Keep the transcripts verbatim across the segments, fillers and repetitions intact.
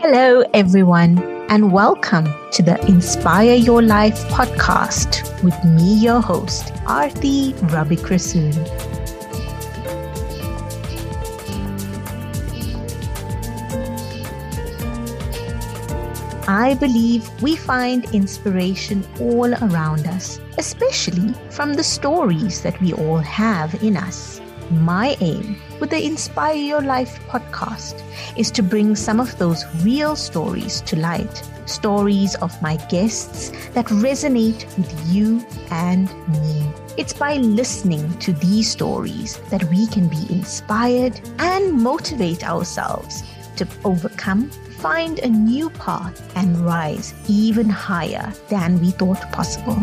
Hello, everyone, and welcome to the Inspire Your Life podcast with me, your host, Aarti Ravikrasoon. I believe we find inspiration all around us, especially from the stories that we all have in us. My aim with the Inspire Your Life podcast is to bring some of those real stories to light, stories of my guests that resonate with you and me. It's by listening to these stories that we can be inspired and motivate ourselves to overcome, find a new path, and rise even higher than we thought possible.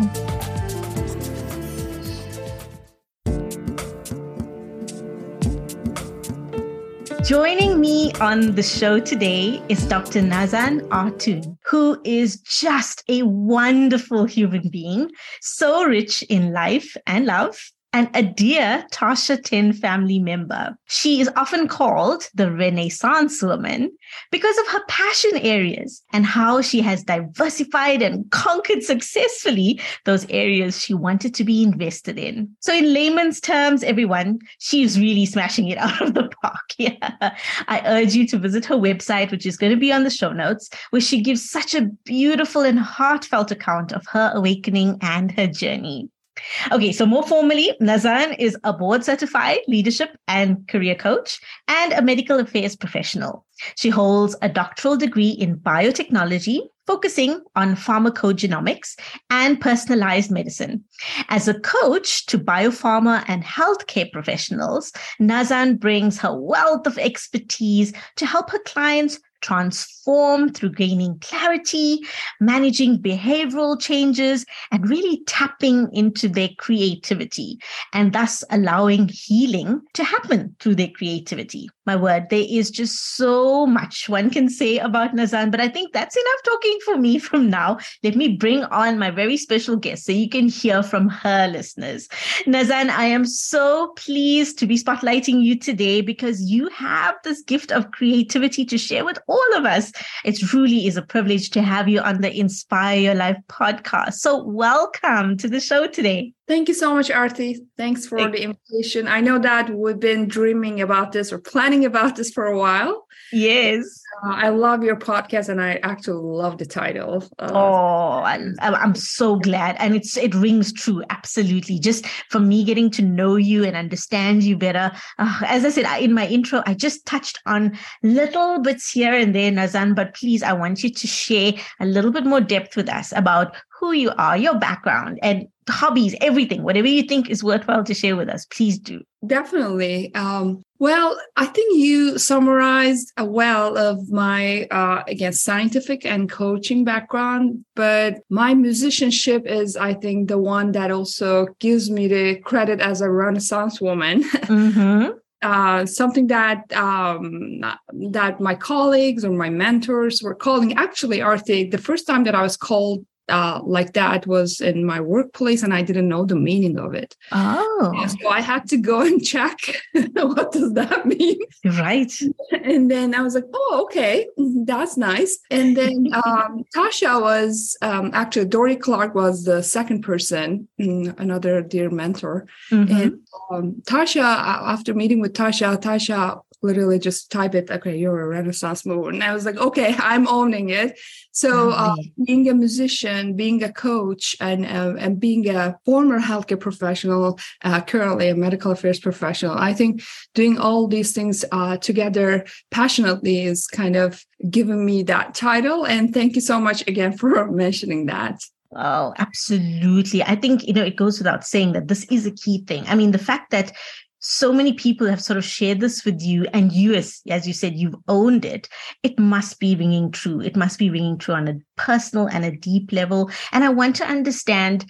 Joining me on the show today is Doctor Nazan Artoon, who is just a wonderful human being, so rich in life and love, and a dear Tasha ten family member. She is often called the Renaissance woman because of her passion areas and how she has diversified and conquered successfully those areas she wanted to be invested in. So in layman's terms, everyone, she's really smashing it out of the park. Yeah. I urge you to visit her website, which is going to be on the show notes, where she gives such a beautiful and heartfelt account of her awakening and her journey. Okay, so more formally, Nazan is a board-certified leadership and career coach and a medical affairs professional. She holds a doctoral degree in biotechnology, focusing on pharmacogenomics and personalized medicine. As a coach to biopharma and healthcare professionals, Nazan brings her wealth of expertise to help her clients transform through gaining clarity, managing behavioral changes, and really tapping into their creativity, and thus allowing healing to happen through their creativity. My word, there is just so much one can say about Nazan, but I think that's enough talking for me from now. Let me bring on my very special guest so you can hear from her listeners. Nazan, I am so pleased to be spotlighting you today because you have this gift of creativity to share with all of us. It truly is a privilege to have you on the Inspire Your Life podcast. So welcome to the show today. Thank you so much, Aarti. Thanks for the invitation. I know that we've been dreaming about this or planning about this for a while. Yes. Uh, I love your podcast and I actually love the title. Uh, oh, I, I'm so glad. And it's it rings true. Absolutely. Just for me getting to know you and understand you better. Uh, as I said in my intro, I just touched on little bits here and there, Nazan, but please, I want you to share a little bit more depth with us about who you are, your background, and hobbies, everything, whatever you think is worthwhile to share with us, please do. Definitely. Um, well, I think you summarized uh, well of my, uh, again, scientific and coaching background, but my musicianship is, I think, the one that also gives me the credit as a Renaissance woman. Mm-hmm. Uh, something that um, that my colleagues or my mentors were calling. Actually, Aarti, the first time that I was called Uh, like that was in my workplace and I didn't know the meaning of it. Oh. So I had to go and check what does that mean? Right. And then I was like, oh, okay, that's nice. And then um, Tasha was, um, actually Dory Clark was the second person, another dear mentor. Mm-hmm. And um, Tasha, after meeting with Tasha, Tasha literally just type it, okay, you're a Renaissance mover. And I was like, okay, I'm owning it. So uh, being a musician, being a coach, and uh, and being a former healthcare professional, uh, currently a medical affairs professional, I think doing all these things uh, together passionately is kind of giving me that title. And thank you so much again for mentioning that. Oh, absolutely. I think, you know, it goes without saying that this is a key thing. I mean, the fact that so many people have sort of shared this with you and you, as, as you said, you've owned it. It must be ringing true. It must be ringing true on a personal and a deep level. And I want to understand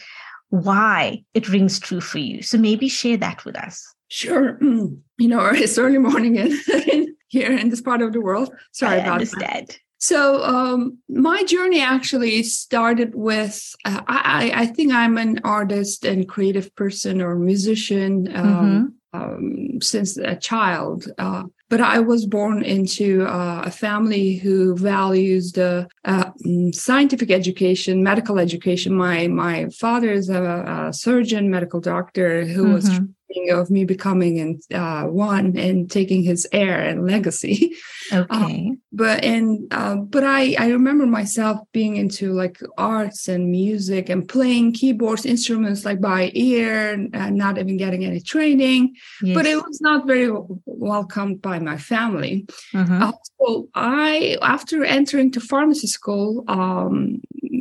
why it rings true for you. So maybe share that with us. Sure. You know, it's early morning in, in here in this part of the world. Sorry I about understand. that. So um, my journey actually started with, uh, I, I think I'm an artist and creative person or musician um, mm-hmm. um, since a child. Uh, but I was born into uh, a family who values the uh, scientific education, medical education. My my father is a, a surgeon, medical doctor who mm-hmm. was dreaming of me becoming in, uh, one and taking his heir and legacy. Okay. Um, but and uh, but I I remember myself being into like arts and music and playing keyboards, instruments like by ear, and not even getting any training. Yes. But it was not very welcomed by my family. Mm-hmm. Uh, so I, after entering to pharmacy school, um,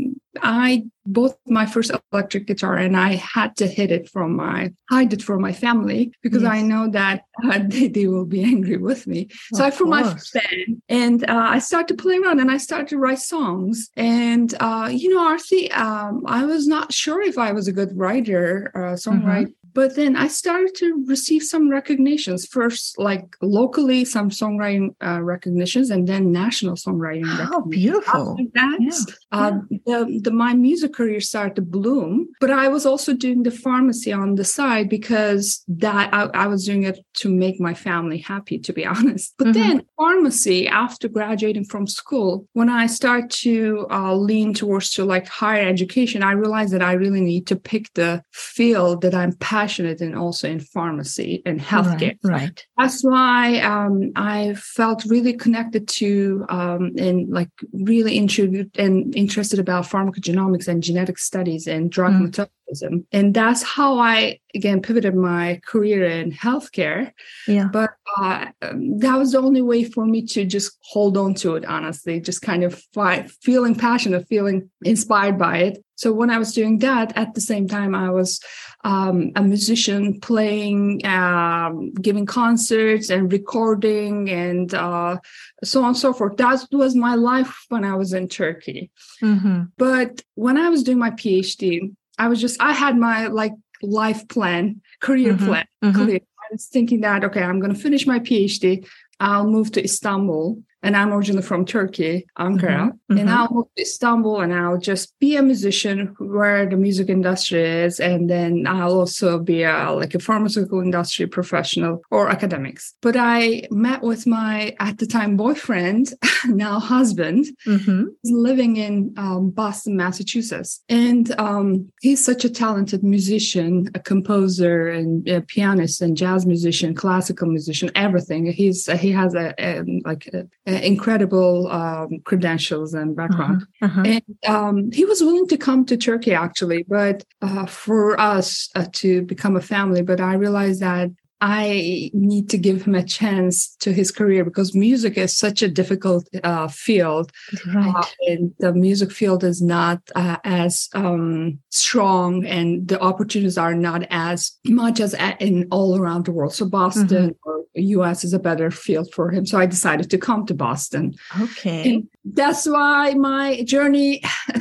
I bought my first electric guitar, and I had to hid it from my hide it from my family because yes. I know that uh, they, they will be angry with me. Of so I formed my first band, and uh, I started to play around, and I started to write songs. And uh, you know, Arthi, um, I was not sure if I was a good writer, uh, songwriter. Mm-hmm. But then I started to receive some recognitions, first like locally, some songwriting uh, recognitions, and then national songwriting How recognitions. beautiful. After that, yeah. Uh, yeah. The, the, my music career started to bloom. But I was also doing the pharmacy on the side because that I, I was doing it to make my family happy, to be honest. But mm-hmm. then pharmacy, after graduating from school, when I started to uh, lean towards to like higher education, I realized that I really need to pick the field that I'm passionate passionate and also in pharmacy and healthcare. Right. right. That's why um, I felt really connected to um, and like really intrigued and interested about pharmacogenomics and genetic studies and drug mm. metabolism. And that's how I, again, pivoted my career in healthcare. Yeah. But uh, that was the only way for me to just hold on to it, honestly, just kind of fi- feeling passionate, feeling inspired by it. So when I was doing that, at the same time, I was um, a musician playing, um, giving concerts and recording and uh, so on and so forth. That was my life when I was in Turkey. Mm-hmm. But when I was doing my PhD, I was just, I had my like life plan, career mm-hmm. plan. Mm-hmm. Clear. I was thinking that, okay, I'm going to finish my PhD. I'll move to Istanbul. And I'm originally from Turkey, Ankara. Mm-hmm. And I'll move to Istanbul and I'll just be a musician where the music industry is. And then I'll also be a, like a pharmaceutical industry professional or academics. But I met with my, at the time, boyfriend, now husband, mm-hmm. living in um, Boston, Massachusetts. And um, he's such a talented musician, a composer and a pianist and jazz musician, classical musician, everything. He's He has a, a like a, a incredible um, credentials and background. Uh-huh, uh-huh. And um, he was willing to come to Turkey, actually, but uh, for us uh, to become a family. But I realized that I need to give him a chance to his career because music is such a difficult uh, field. Right. Uh, and the music field is not uh, as um, strong and the opportunities are not as much as in all around the world. So Boston mm-hmm. or U S is a better field for him. So I decided to come to Boston. Okay. And that's why my journey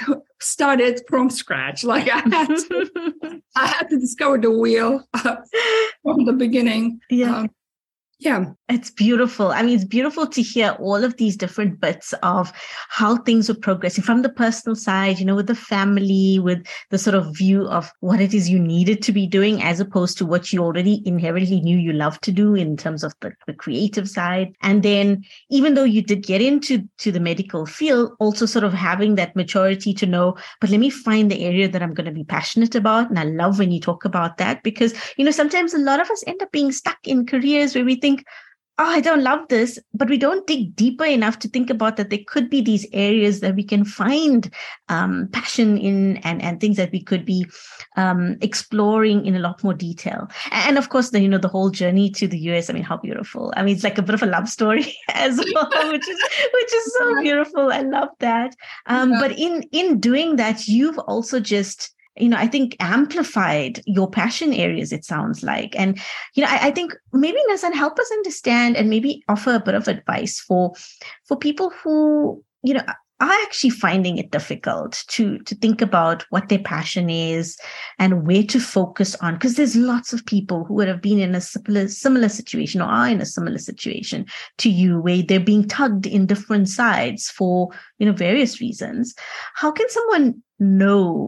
started from scratch. Like I had to, I had to discover the wheel uh, from the beginning. Yeah. Um, yeah. It's beautiful. I mean, it's beautiful to hear all of these different bits of how things were progressing from the personal side, you know, with the family, with the sort of view of what it is you needed to be doing, as opposed to what you already inherently knew you loved to do in terms of the, the creative side. And then even though you did get into to the medical field, also sort of having that maturity to know, but let me find the area that I'm going to be passionate about. And I love when you talk about that because, you know, sometimes a lot of us end up being stuck in careers where we think, oh, I don't love this, but we don't dig deeper enough to think about that there could be these areas that we can find um, passion in and, and things that we could be um, exploring in a lot more detail. And of course, the, you know, the whole journey to the U S, I mean, how beautiful. I mean, it's like a bit of a love story as well, which is which is so beautiful. I love that. Um, yeah. But in in doing that, you've also just you know, I think amplified your passion areas, it sounds like. And, you know, I, I think maybe Nazan, help us understand and maybe offer a bit of advice for, for people who, you know, are actually finding it difficult to, to think about what their passion is and where to focus on. Because there's lots of people who would have been in a similar, similar situation or are in a similar situation to you, where they're being tugged in different sides for, you know, various reasons. How can someone know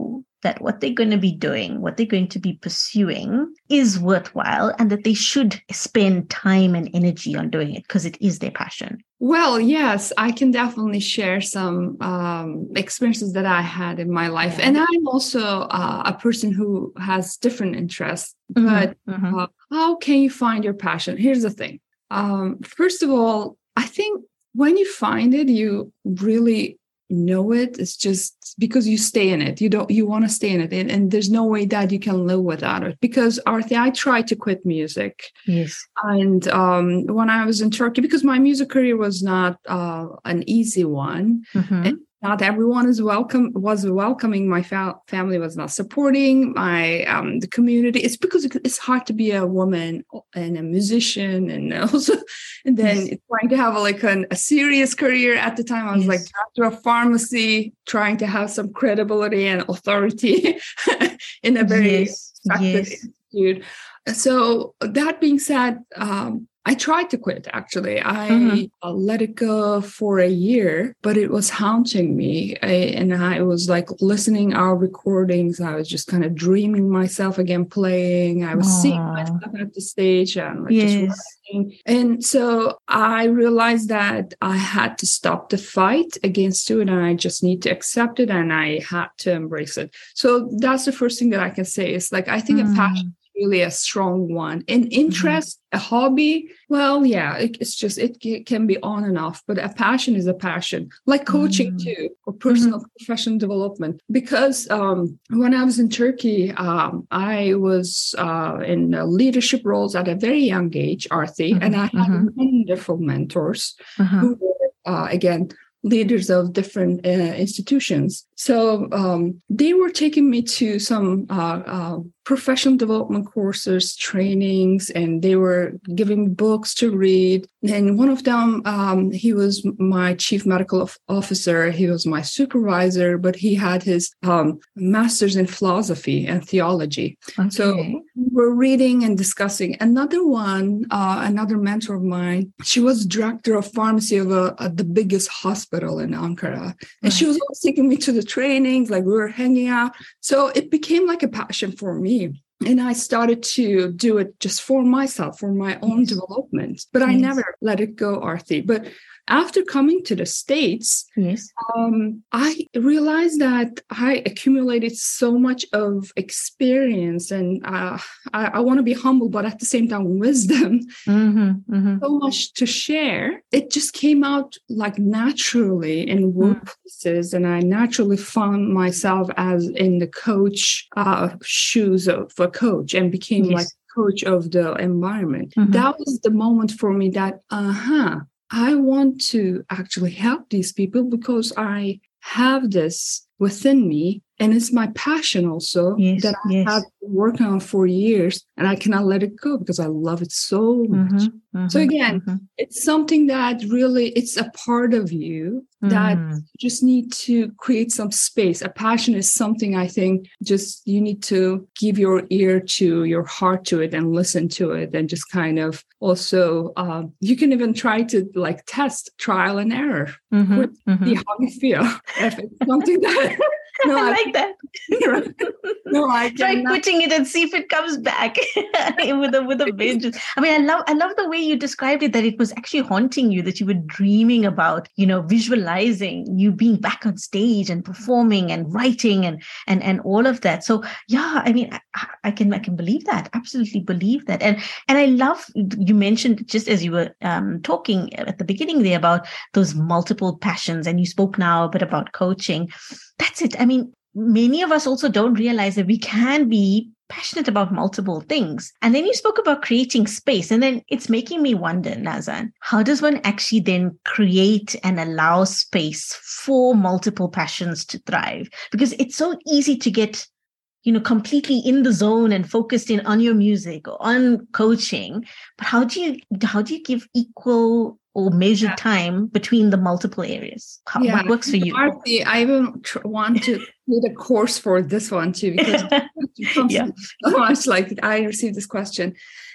that what they're going to be doing, what they're going to be pursuing is worthwhile, and that they should spend time and energy on doing it because it is their passion? Well, yes, I can definitely share some um, experiences that I had in my life. Yeah. And I'm also uh, a person who has different interests. Mm-hmm. But mm-hmm. Uh, how can you find your passion? Here's the thing. Um, first of all, I think when you find it, you really know it. It's just because you stay in it. You don't, you want to stay in it. And, and there's no way that you can live without it. Because Arti, I tried to quit music. Yes. And um, when I was in Turkey, because my music career was not uh, an easy one. Mm-hmm. And not everyone is welcome, was welcoming. My fa- family was not supporting my, um, the community. It's because it's hard to be a woman and a musician, and also, and then yes. trying to have a, like an, a serious career. At the time, I was yes. like director of pharmacy, trying to have some credibility and authority in a very yes. respected yes. institute. So that being said, um, I tried to quit, actually. I mm-hmm. uh, let it go for a year, but it was haunting me. I, and I was like listening our recordings. I was just kind of dreaming myself again playing. I was Aww. seeing myself at the stage and like yes. just writing. And so I realized that I had to stop the fight against it, and I just need to accept it, and I had to embrace it. So that's the first thing that I can say. It's like, I think mm. a passion really a strong one. An interest, mm-hmm. a hobby, well, yeah, it, it's just, it, it can be on and off, but a passion is a passion, like coaching mm-hmm. too, or personal mm-hmm. professional development. Because um, when I was in Turkey, um, I was uh, in uh, leadership roles at a very young age, Arti, mm-hmm. and I had mm-hmm. wonderful mentors mm-hmm. who were, uh, again, leaders of different uh, institutions. So um, they were taking me to some uh, uh, professional development courses, trainings, and they were giving books to read. And one of them, um, he was my chief medical officer. He was my supervisor, but he had his um, master's in philosophy and theology. Okay. So we were reading and discussing. Another one, uh, another mentor of mine, she was director of pharmacy of a, a, the biggest hospital in Ankara. And right. she was always taking me to the trainings, like we were hanging out. So it became like a passion for me. And I started to do it just for myself, for my own yes. development. But I yes. never let it go, Arti. But after coming to the States, yes. um, I realized that I accumulated so much of experience, and uh, I, I want to be humble, but at the same time, wisdom, mm-hmm, mm-hmm. so much to share. It just came out like naturally in workplaces, mm. and I naturally found myself as in the coach uh, shoes of a coach, and became yes. like coach of the environment. Mm-hmm. That was the moment for me that, uh-huh, I want to actually help these people because I have this within me, and it's my passion also yes, that I yes. have been working on for years, and I cannot let it go because I love it so much. Mm-hmm, mm-hmm, so again, mm-hmm. it's something that really, it's a part of you that mm. you just need to create some space. A passion is something I think just you need to give your ear to, your heart to it, and listen to it, and just kind of also, um, you can even try to like test trial and error. Mm-hmm, with, mm-hmm. see how you feel. If it's something that no, I I like that. no, I try quitting it and see if it comes back with a with a vengeance. I mean, I love I love the way you described it, that it was actually haunting you, that you were dreaming about, you know, visualizing you being back on stage and performing and writing and and and all of that. So yeah, I mean, I, I can I can believe that, absolutely believe that. And and I love, you mentioned just as you were um, talking at the beginning there about those multiple passions, and you spoke now a bit about coaching. That's it. I mean, many of us also don't realize that we can be passionate about multiple things. And then you spoke about creating space. And then it's making me wonder, Nazan, how does one actually then create and allow space for multiple passions to thrive? Because it's so easy to get, you know, completely in the zone and focused in on your music or on coaching. But how do you, how do you give equal or measured yeah. time between the multiple areas? How, yeah. What works for you? Arti, I even tr- want to create a course for this one too, because it comes yeah. so much like I received this question. Yeah.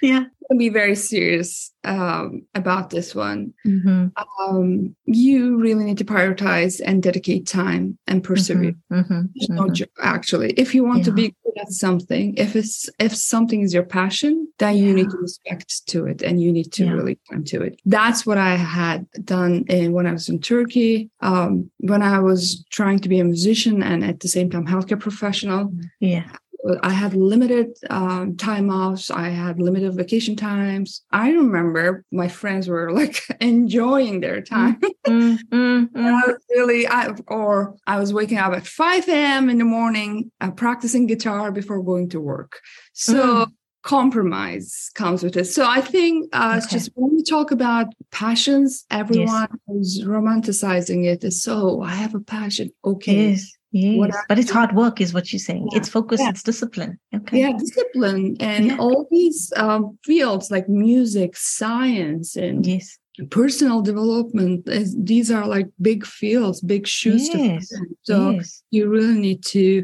to be very serious um, about this one. Mm-hmm. Um, you really need to prioritize and dedicate time and persevere. Mm-hmm. Mm-hmm. There's Mm-hmm. no joke, actually. If you want Yeah. to be good at something, if it's if something is your passion, then Yeah. you need to respect to it and you need to Yeah. really come to it. That's what I had done in, when I was in Turkey, um, when I was trying to be a musician and at the same time healthcare professional. Yeah. I had limited um, time offs. I had limited vacation times. I remember my friends were like enjoying their time. Mm, mm, And mm. I was really, I, or I was waking up at five a.m. in the morning, uh, practicing guitar before going to work. So Mm. compromise comes with it. So I think uh, it's Okay. just when we talk about passions, everyone Yes. who's romanticizing it is, so I have a passion. Okay. Yes. Yes. What But it's hard work, is what you're saying. Yeah. It's focus. Yeah. It's discipline. Okay. Yeah, discipline and Yeah. all these um, fields like music, science, and Yes. personal development. is- These are like big fields, big shoes to Yes. fill. So Yes. you really need to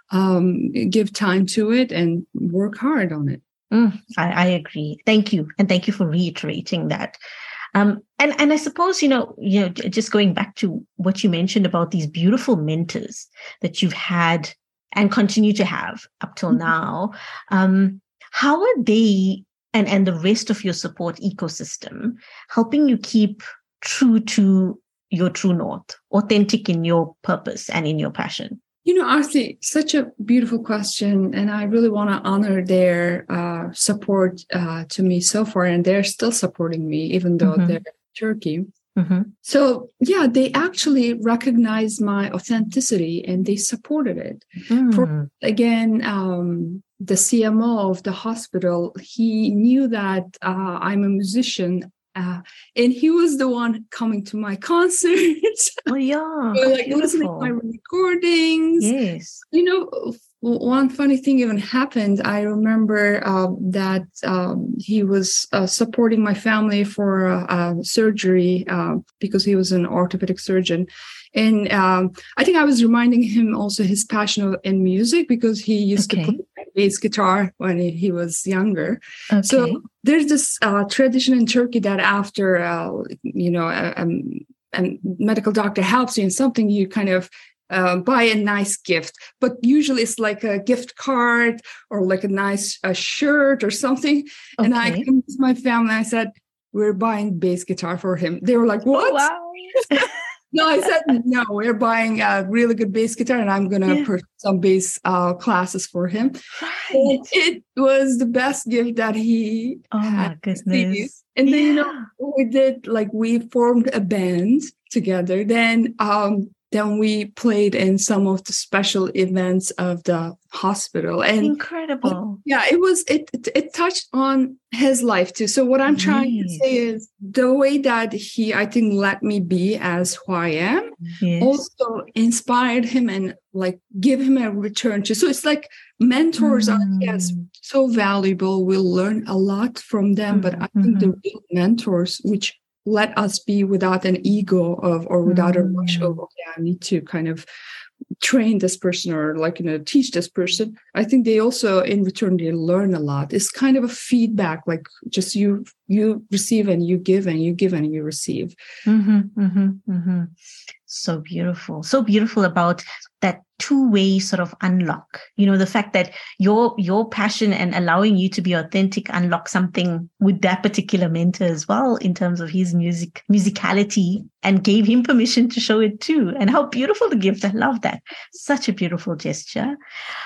um, give time to it and work hard on it. Mm, I, I agree. Thank you. And thank you for reiterating that. Um, and, and I suppose, you know, you know, j- just going back to what you mentioned about these beautiful mentors that you've had and continue to have up till Mhm. now, um, how are they and, and the rest of your support ecosystem helping you keep true to your true north, authentic in your purpose and in your passion? You know, Arti, such a beautiful question. And I really want to honor their uh, support uh, to me so far. And they're still supporting me, even though Mhm. they're in Turkey. Mm-hmm. So, yeah, they actually recognized my authenticity and they supported it. For, again, um, the C M O of the hospital, he knew that uh, I'm a musician. Uh, and he was the one coming to my concerts. Oh, yeah. So, How like listening to my beautiful. recordings. Yes. You know, f- one funny thing even happened. I remember uh, that um, he was uh, supporting my family for uh, uh, surgery uh, because he was an orthopedic surgeon. And um, I think I was reminding him also his passion in music because he used Okay. to play bass guitar when he, he was younger. Okay. So there's this uh, tradition in Turkey that after, uh, you know, a, a, a medical doctor helps you in something, you kind of uh, buy a nice gift. But usually it's like a gift card or like a nice a shirt or something. Okay. And I convinced my family, I said, we're buying bass guitar for him. They were like, what? Oh, wow. No, I said, no, we're buying a really good bass guitar and I'm going to Yeah. purchase some bass uh, classes for him. Right. And it was the best gift that he Oh, my had goodness. received. And then, you know, Yeah. we did, like, we formed a band together. Then, um, then we played in some of the special events of the hospital. And Incredible. yeah, it was, it, it, it touched on his life too. So what I'm trying to Yes. say is the way that he, I think, let me be as who I am, Yes. also inspired him and like give him a return to. So it's like mentors are, yes, Mm. so valuable. We'll learn a lot from them, but I think the real mentors, which let us be without an ego of or without a rush of, Mm. okay, I need to kind of train this person or like, you know, teach this person. I think they also in return they learn a lot. It's kind of a feedback, like just you you receive and you give and you give and you receive. Mm-hmm, mm-hmm, mm-hmm. So beautiful. So beautiful about that two-way sort of unlock. You know, the fact that your your passion and allowing you to be authentic unlock something with that particular mentor as well in terms of his music musicality and gave him permission to show it too. And how beautiful the gift. I love that. Such a beautiful gesture.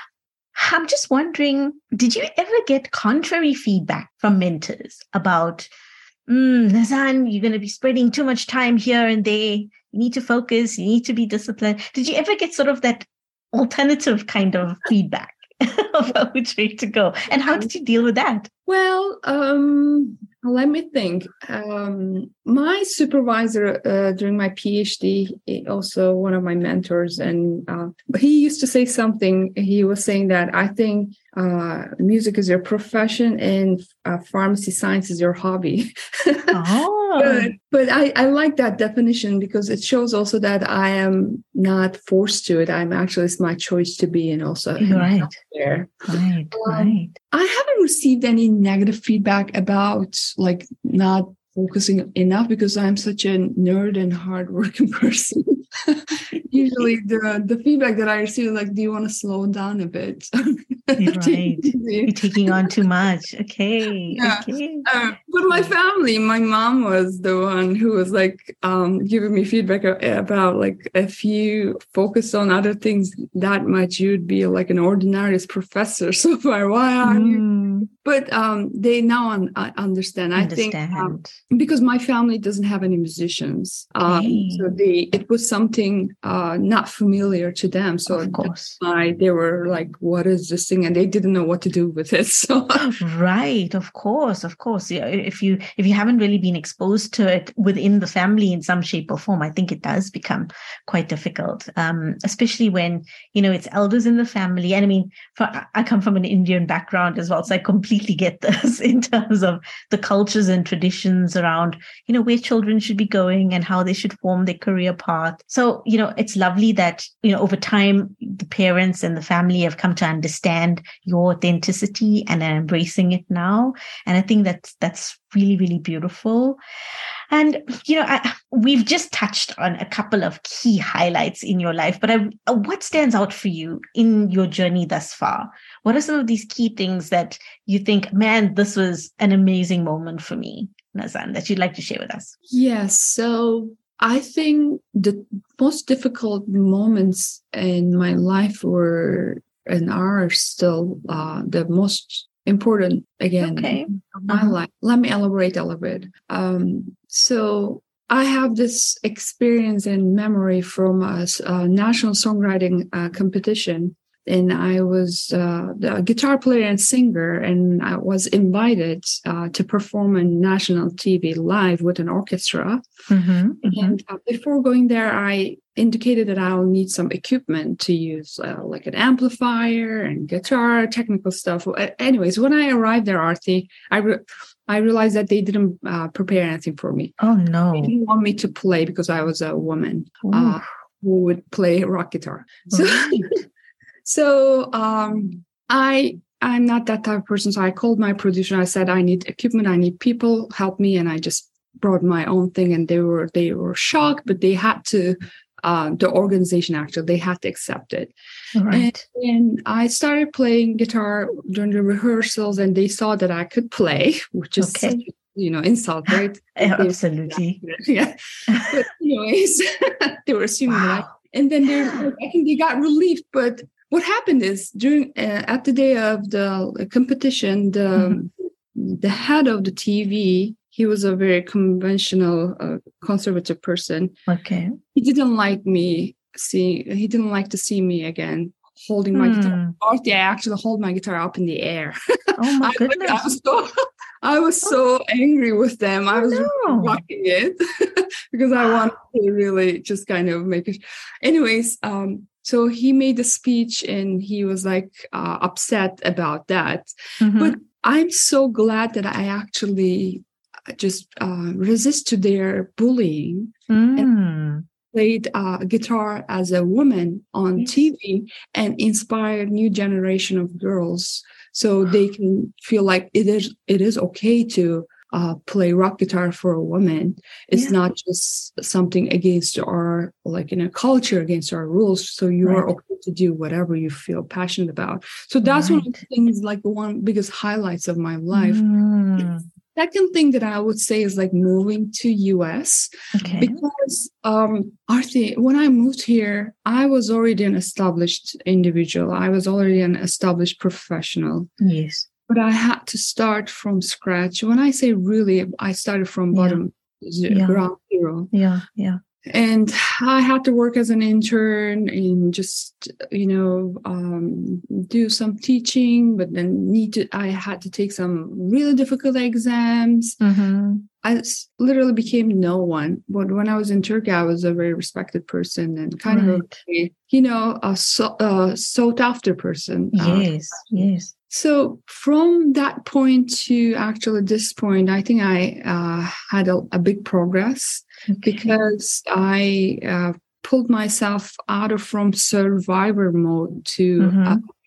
I'm just wondering, did you ever get contrary feedback from mentors about, mm, Nazan, you're going to be spreading too much time here and there. You need to focus. You need to be disciplined. Did you ever get sort of that alternative kind of feedback about which way to go? And how did you deal with that? Well, um, let me think. Um, my supervisor uh, during my PhD, also one of my mentors, and uh, he used to say something. He was saying that I think uh, music is your profession and uh, pharmacy science is your hobby. Oh. But, but I, I like that definition because it shows also that I am not forced to it. I'm actually, it's my choice to be and also Right. there. Right, Um, right. I haven't received any negative feedback about like not focusing enough because I'm such a nerd and hardworking person. Usually the, the feedback that I receive is like, do you want to slow down a bit? Right. You're taking on too much. Okay. Yeah. Okay. Uh, but my family, my mom was the one who was like um, giving me feedback about like, if you focus on other things that much, you'd be like an ordinary professor so far. Why are mm. you? But um, they now un- understand. I understand. think um, because my family doesn't have any musicians, um, okay. so they it was something uh, not familiar to them. So of course, why they were like, "What is this thing?" And they didn't know what to do with it. So right, of course, of course. Yeah, if you if you haven't really been exposed to it within the family in some shape or form, I think it does become quite difficult. Um, especially when you know it's elders in the family. And I mean, for, I come from an Indian background as well, so I completely get this in terms of the cultures and traditions around, you know, where children should be going and how they should form their career path. So, you know, it's lovely that, you know, over time, the parents and the family have come to understand your authenticity and are embracing it now. And I think that's, that's really, really beautiful. And, you know, I, we've just touched on a couple of key highlights in your life, but I, what stands out for you in your journey thus far? What are some of these key things that you think, man, this was an amazing moment for me, Nazan, that you'd like to share with us? Yes. So I think the most difficult moments in my life were and are still uh, the most important again okay. of my uh-huh. life. Let me elaborate a little bit. Um, so I have this experience and memory from a, a national songwriting uh, competition. And I was uh, a guitar player and singer, and I was invited uh, to perform on national T V live with an orchestra. Mm-hmm, mm-hmm. And uh, before going there, I indicated that I'll need some equipment to use, uh, like an amplifier and guitar, technical stuff. Anyways, when I arrived there, Aarti, I re- I realized that they didn't uh, prepare anything for me. Oh, no. They didn't want me to play because I was a woman uh, who would play rock guitar. So. Right. So um, I, I'm not that type of person. So I called my producer. I said, I need equipment. I need people. Help me. And I just brought my own thing. And they were they were shocked, but they had to, uh, the organization actually, they had to accept it. Right. And, and I started playing guitar during the rehearsals, and they saw that I could play, which is okay. such a, you know, insult, right? Absolutely. Yeah. But anyways, they were assuming wow. that. And then they, I think they got relieved, but what happened is during uh, at the day of the competition, the mm-hmm. the head of the T V, he was a very conventional, uh, conservative person. Okay, he didn't like me see. He didn't like to see me again holding my mm. guitar. I actually hold my guitar up in the air. Oh my I, goodness! I was so, I was so oh. angry with them. I was no. rocking it because I wanted to really just kind of make it. Anyways, um. So he made a speech and he was like uh, upset about that. Mm-hmm. But I'm so glad that I actually just uh, resist to their bullying mm. and played uh, guitar as a woman on yes. T V and inspired new generation of girls so they can feel like it is it is okay to Uh, play rock guitar for a woman. It's yeah. not just something against our, like in a culture, against our rules. So you right. are okay to do whatever you feel passionate about. So that's right. one of the things, like the one biggest highlights of my life. Mm. Second thing that I would say is like moving to U S okay. because um, Aarti, when I moved here, I was already an established individual. I was already an established professional. Yes. But I had to start from scratch. When I say really, I started from bottom, yeah. ground zero. Yeah, yeah. And I had to work as an intern and just, you know, um, do some teaching, but then need to, I had to take some really difficult exams. Mm-hmm. I literally became no one. But when I was in Turkey, I was a very respected person and kind right. of, a, you know, a, so, a sought after person. Yes, uh, yes. So from that point to actually this point, I think I uh, had a, a big progress okay. because I uh, pulled myself out of from survivor mode to mm-hmm. uh,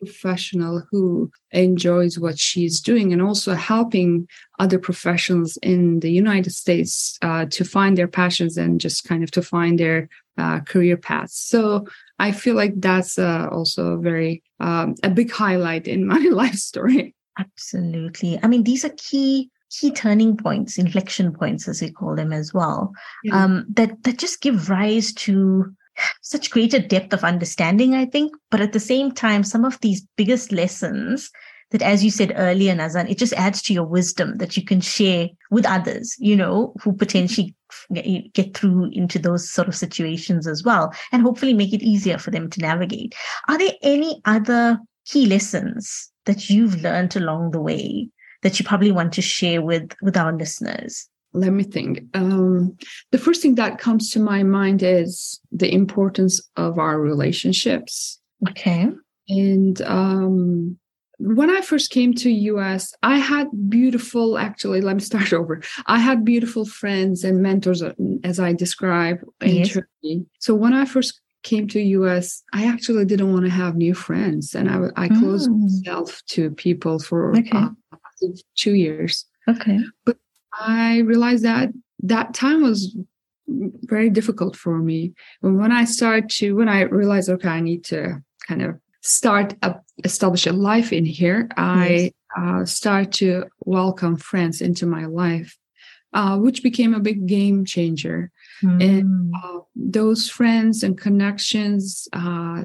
professional who enjoys what she's doing, and also helping other professionals in the United States uh, to find their passions and just kind of to find their uh, career paths. So I feel like that's uh, also a very um, a big highlight in my life story. Absolutely. I mean, these are key key turning points, inflection points, as we call them as well, yeah. um, that that just give rise to such greater depth of understanding, I think. But at the same time, some of these biggest lessons that, as you said earlier, Nazan, it just adds to your wisdom that you can share with others, you know, who potentially get through into those sort of situations as well, and hopefully make it easier for them to navigate. Are there any other key lessons that you've learned along the way that you probably want to share with, with our listeners? Let me think. Um, the first thing that comes to my mind is the importance of our relationships. Okay. And um, when I first came to U S, I had beautiful, actually, let me start over. I had beautiful friends and mentors, as I described in Yes. Turkey. So when I first came to U S, I actually didn't want to have new friends. And I, I closed mm. myself to people for okay. uh, two years. Okay. But I realized that that time was very difficult for me. And when I started to, when I realized, okay, I need to kind of start up, establish a life in here, I yes. uh, started to welcome friends into my life, uh, which became a big game changer. Mm. And uh, those friends and connections, uh,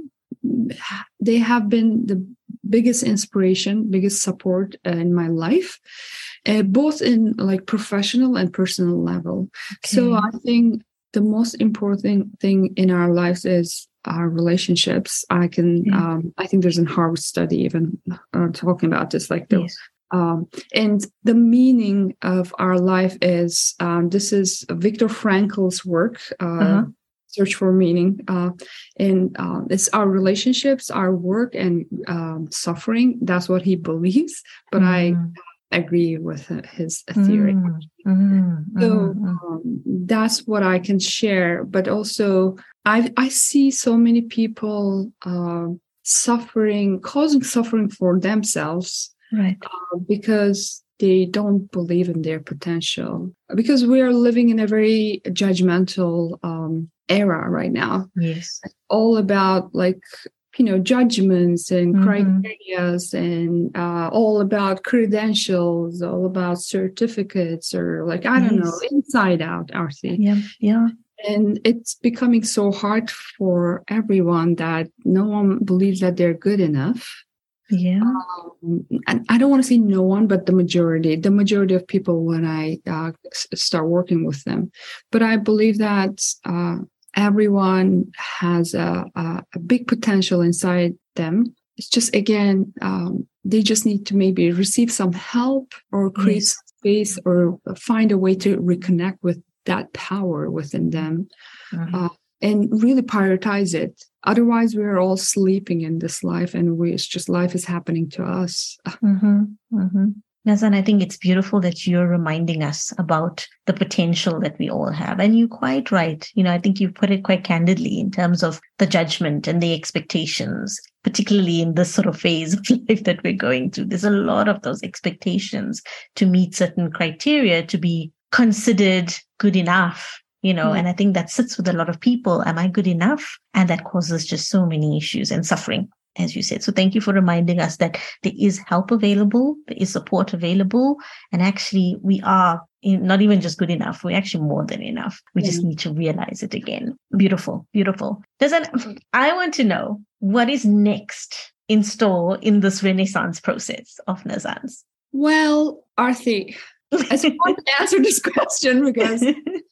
they have been the biggest inspiration, biggest support uh, in my life. Uh, both in like professional and personal level. Okay. So I think the most important thing in our lives is our relationships. I can, yeah. um, I think there's a Harvard study even uh, talking about this, like the, yes. um, and the meaning of our life is, um, this is Viktor Frankl's work, uh, uh-huh. Search for Meaning. Uh, and uh, it's our relationships, our work, and um, suffering. That's what he believes. But mm. I agree with his theory. Mm, mm, so um, that's what I can share. But also, I I see so many people uh, suffering, causing suffering for themselves, right? Uh, because they don't believe in their potential. Because we are living in a very judgmental um, era right now. Yes, it's all about like, you know, judgments and mm-hmm. criterias and uh, all about credentials, all about certificates, or like, I don't yes. know, inside out, Aarti. Yeah, yeah. And it's becoming so hard for everyone that no one believes that they're good enough. Yeah. Um, and I don't want to say no one, but the majority, the majority of people when I uh, start working with them. But I believe that uh, everyone has a, a, a big potential inside them. It's just, again, um, they just need to maybe receive some help or create yes. space or find a way to reconnect with that power within them. Mm-hmm. Uh, and really prioritize it. Otherwise, we're all sleeping in this life, and we, it's just life is happening to us. Mm-hmm. Mm-hmm. Nazan, I think it's beautiful that you're reminding us about the potential that we all have. And you're quite right. You know, I think you put it quite candidly in terms of the judgment and the expectations, particularly in this sort of phase of life that we're going through. There's a lot of those expectations to meet certain criteria to be considered good enough. You know, mm-hmm. and I think that sits with a lot of people. Am I good enough? And that causes just so many issues and suffering, as you said. So thank you for reminding us that there is help available, there is support available. And actually, we are not even just good enough. We're actually more than enough. We mm-hmm. just need to realize it again. Beautiful, beautiful. Nazan, I want to know what is next in store in this Renaissance process of Nazan's? Well, Aarti, I just want to answer this question because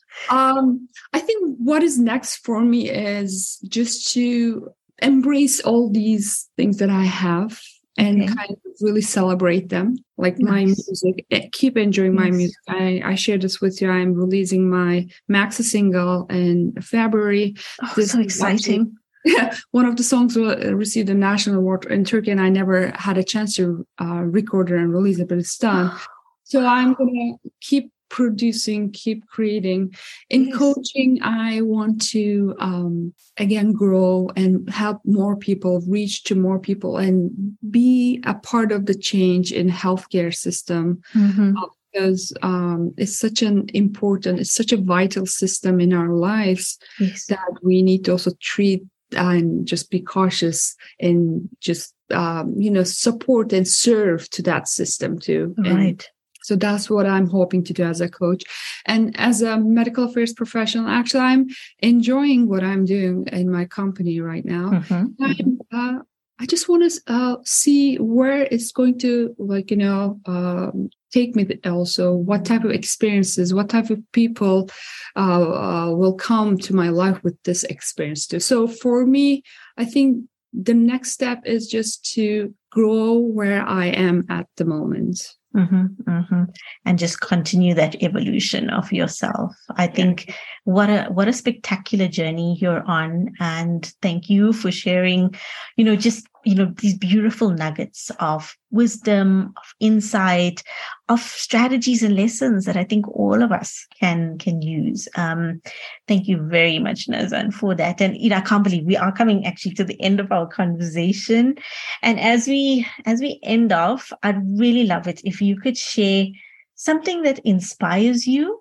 um, I think what is next for me is just to embrace all these things that I have and okay. kind of really celebrate them, like nice. My music, keep enjoying yes. my music. I, I share this with you. I'm releasing my maxi single in February. Oh, this so exciting. Yeah, one of the songs will received a national award in Turkey, and I never had a chance to uh, record it and release it, but it's done. So I'm going to keep producing, keep creating. In Yes. coaching, I want to, um, again, grow and help more people, reach to more people, and be a part of the change in healthcare system. Mm-hmm. Uh, because um, it's such an important, it's such a vital system in our lives Yes. that we need to also treat and just be cautious and just, um, you know, support and serve to that system too. Right. And so that's what I'm hoping to do as a coach. And as a medical affairs professional, actually, I'm enjoying what I'm doing in my company right now. Mm-hmm. I'm, uh, I just want to uh, see where it's going to, like, you know, um, take me also, what type of experiences, what type of people uh, uh, will come to my life with this experience too. So for me, I think the next step is just to grow where I am at the moment. Mm-hmm, mm-hmm. And just continue that evolution of yourself. I think yeah. what a what a spectacular journey you're on, and thank you for sharing, you know, just you know these beautiful nuggets of wisdom, of insight, of strategies and lessons that I think all of us can can use. Um, thank you very much, Nazan, for that. And you know, I can't believe we are coming actually to the end of our conversation. And as we as we end off, I'd really love it if you could share something that inspires you.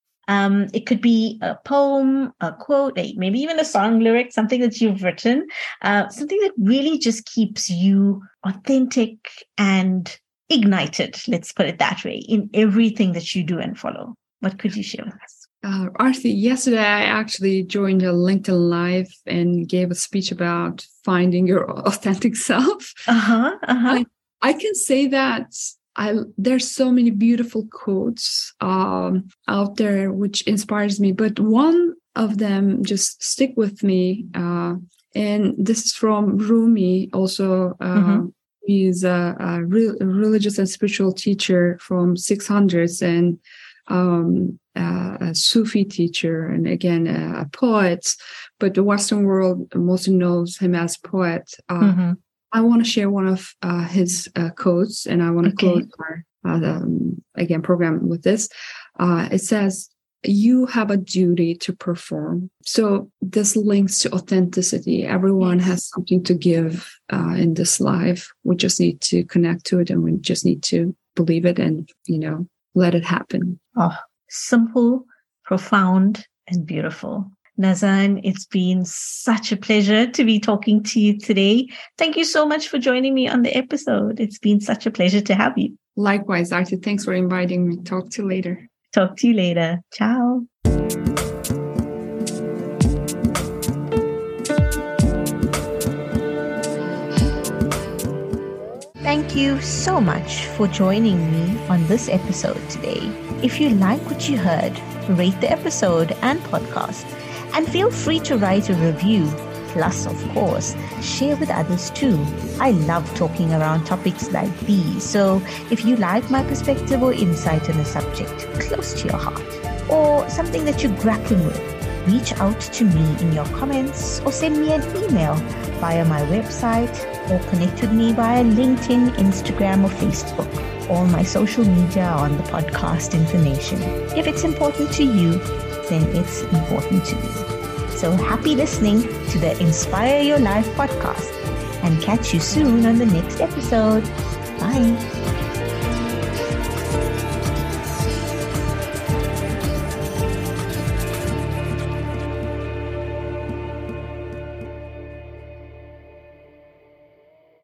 Um, it could be a poem, a quote, maybe even a song lyric, something that you've written, uh, something that really just keeps you authentic and ignited, let's put it that way, in everything that you do and follow. What could you share with us? Uh, Arthi, yesterday I actually joined a LinkedIn Live and gave a speech about finding your authentic self. Uh-huh, uh-huh. I, I can say that I, there's so many beautiful quotes um, out there which inspires me, but one of them just stick with me. Uh, and this is from Rumi, also. Uh, mm-hmm. He's a, a, re- a religious and spiritual teacher from six hundreds and um, uh, a Sufi teacher, and again, a, a poet, but the Western world mostly knows him as poet. Uh, mm-hmm. I want to share one of uh, his uh, quotes, and I want to okay. close our, uh, um, again, program with this. Uh, it says, you have a duty to perform. So this links to authenticity. Everyone yes. has something to give uh, in this life. We just need to connect to it, and we just need to believe it and, you know, let it happen. Oh, simple, profound, and beautiful. Nazan, it's been such a pleasure to be talking to you today. Thank you so much for joining me on the episode. It's been such a pleasure to have you. Likewise, Arti. Thanks for inviting me. Talk to you later. Talk to you later. Ciao. Thank you so much for joining me on this episode today. If you like what you heard, rate the episode and podcast. And feel free to write a review. Plus, of course, share with others too. I love talking around topics like these. So if you like my perspective or insight on a subject close to your heart, or something that you're grappling with, reach out to me in your comments or send me an email via my website or connect with me via LinkedIn, Instagram, or Facebook. All my social media are on the podcast information. If it's important to you, then it's important to me. So happy listening to the Inspire Your Life podcast, and catch you soon on the next episode. Bye.